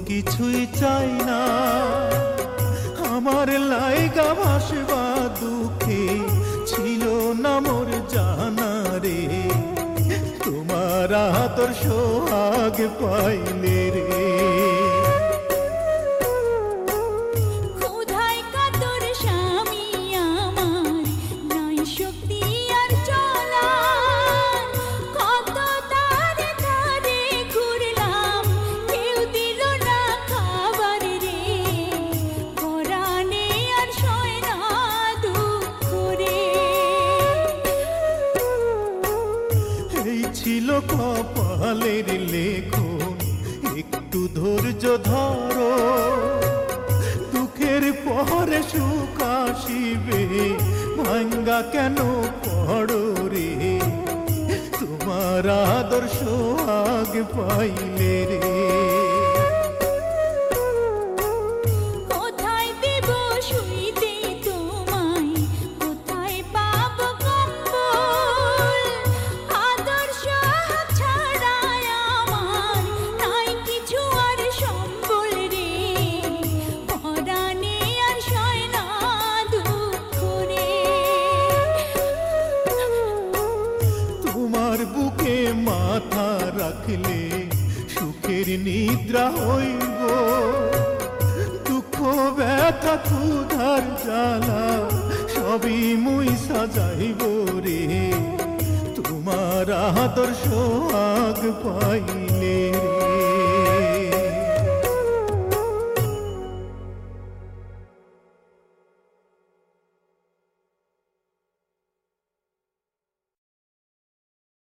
কিছুই চাই না, আমার লাইগা ভাসবা দুঃখে ছিল না মোর জানা রে, তোমার আদর সোহাগ পাইলে রে। ছিল কপালের লেখন, একটু ধৈর্য ধরো, দুঃখের পরে সুখ আসিবে, ভাঙ্গা কেন পড়ো রে, তোমার আদর সোহাগ পাইলে রে। তোমার বুকে মাথা রাখলে সুখের নিদ্রা হইব, দুঃখ ব্যথা ক্ষুধার জ্বালা সবই মুই সাজাইব রে, তোমার আদর সোহাগ পাইলে।